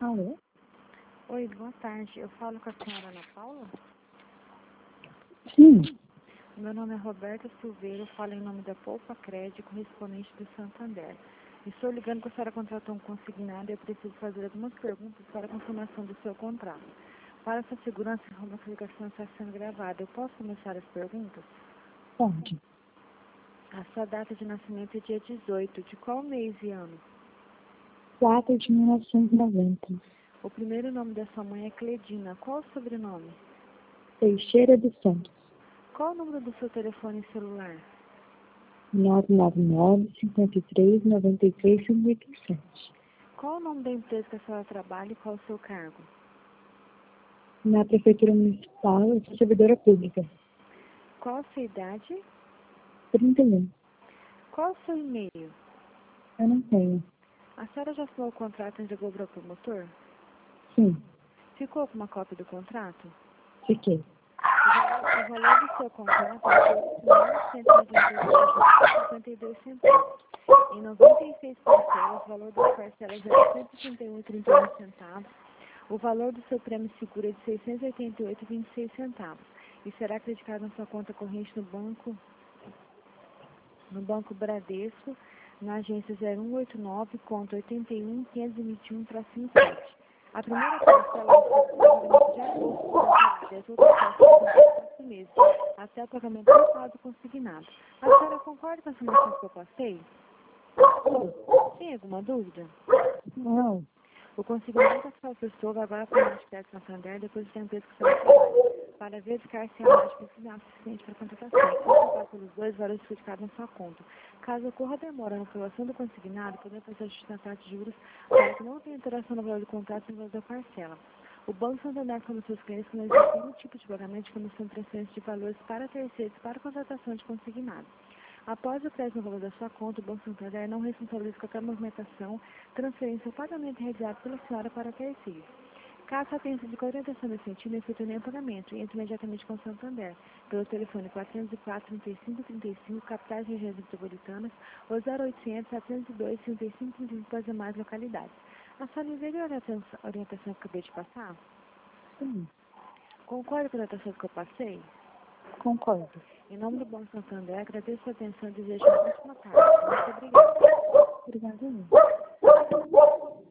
Alô? Oi, boa tarde. Eu falo com a senhora Ana Paula? Sim. Meu nome é Roberta Silveira, eu falo em nome da Poupa Crédito, correspondente do Santander. Estou ligando que a senhora contratou um consignado e eu preciso fazer algumas perguntas para a confirmação do seu contrato. Para sua segurança, a ligação está sendo gravada. Eu posso começar as perguntas? Pode. A sua data de nascimento é dia 18. De qual mês e ano? 4 de 1990. O primeiro nome da sua mãe é Cledina. Qual o sobrenome? Teixeira dos Santos. Qual o número do seu telefone celular? 999-53-93-57. Qual o nome da empresa que a senhora trabalha e qual o seu cargo? Na Prefeitura Municipal, eu sou servidora pública. Qual a sua idade? 31. Qual o seu e-mail? Eu não tenho. A senhora já assinou o contrato e entregou para o promotor? Sim. Ficou com uma cópia do contrato? Fiquei. O valor do seu contrato é de R$ 8.182,52. Em 96 parcelas, o valor das parcelas é de R$ 161,31. O valor do seu prêmio seguro é de R$ 688,26 e será acreditado na sua conta corrente no Banco Bradesco, na agência 0189, conta 81.521-57. A primeira parcela é o pagamento de agosto e as outras parcelas são 4 meses, até o pagamento total do consignado. A senhora concorda com as informações que eu passei? Tem alguma dúvida? Não. O consignado da sua pessoa vai agora para a Margem Crédito Santander depois da empresa que você trabalha, para verificar se a margem consignada é suficiente para a contratação. Se pagar pelos dois, valores ficados na sua conta. Caso ocorra demora na aprovação do consignado, podemos fazer ajuste na taxa de juros para que não tenha alteração no valor do contrato e no valor da parcela. O Banco Santander informa seus clientes que não existe nenhum tipo de pagamento de comissão de transferência de valores para terceiros para a contratação de consignado. Após o crédito no valor da sua conta, o Banco Santander não responsabiliza qualquer movimentação, transferência ou pagamento realizado pela senhora para terceiros. Caso a tenha sido com orientação desse sentido, efetue nenhum pagamento e entre imediatamente com o Santander, pelo telefone 404-3535, capitais e regiões metropolitanas, ou 0800-702-3535 para as demais localidades. A senhora me veio a orientação que eu acabei de passar? Sim. Concorda com a orientação que eu passei? Concordo. Em nome do Banco Santander, agradeço a atenção e desejo uma ótima tarde. Muito obrigada. Obrigada.